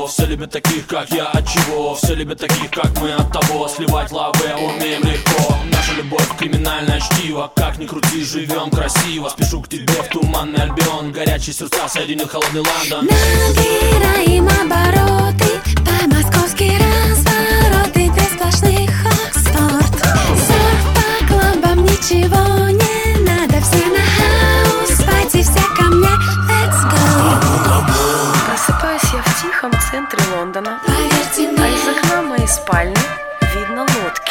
Все любят таких, как я, от чего? Все любят таких, как мы, от того. Сливать лавы умеем легко. Наша любовь криминальное чтиво. Как ни крути, живем красиво. Спешу к тебе в туманный Альбион. Горячие сердца соединил холодный Лондон. Набираем обороты, по-московски развороты, две сплошных Оксфорд. Серф по клубам, ничего не надо, все на хаус-пати, все ко мне, let's go. Просыпаюсь я в тихом центре Лондона, Поверьте а мне, из окна моей спальни видно лодки.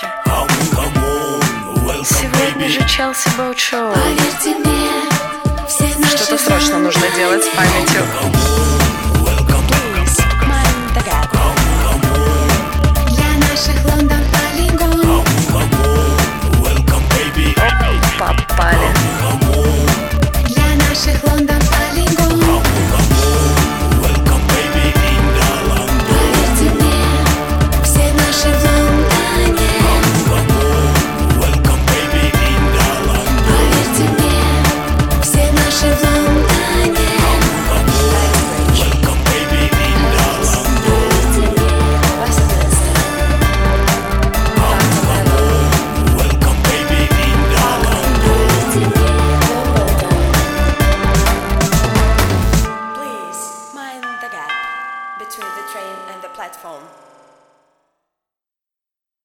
Сегодня же Челси Боут-шоу. поверьте мне, все наши Что-то срочно нужно делать с памятью. Please, mind the gap. Для наших Лондон полигон. Попали. Для наших Лондон полигон. Поверьте мне, все наши в Лондоне. Поверьте мне, все наши в Лондоне. Please mind the gap between the train and the platform.